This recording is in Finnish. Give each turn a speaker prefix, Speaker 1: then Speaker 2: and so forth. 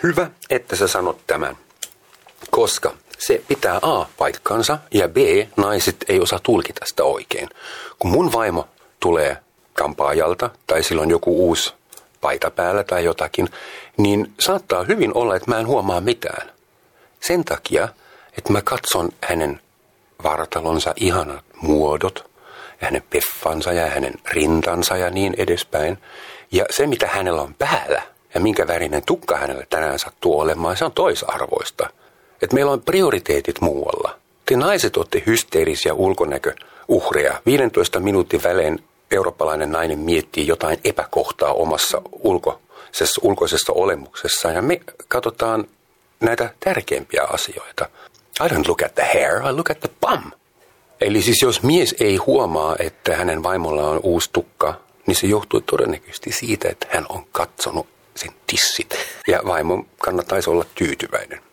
Speaker 1: Hyvä, että sä sanot tämän, koska se pitää A paikkansa ja B naiset ei osaa tulkita sitä oikein. Kun mun vaimo tulee kampaajalta tai silloin joku uusi paita päällä tai jotakin, niin saattaa hyvin olla, että mä en huomaa mitään. Sen takia, että mä katson hänen vartalonsa ihanat muodot ja hänen peffansa ja hänen rintansa ja niin edespäin. Ja se, mitä hänellä on päällä ja minkä värinen tukka hänellä tänään sattuu olemaan, se on toisarvoista. Että meillä on prioriteetit muualla. Te naiset olette hysteerisiä ulkonäköuhreja. 15 minuutin välein eurooppalainen nainen miettii jotain epäkohtaa omassa ulkoisessa olemuksessa. Ja me katsotaan näitä tärkeimpiä asioita. I don't look at the hair, I look at the bum. Eli siis jos mies ei huomaa, että hänen vaimolla on uusi tukka, niin se johtuu todennäköisesti siitä, että hän on katsonut sen tissit. Ja vaimon kannattaisi olla tyytyväinen.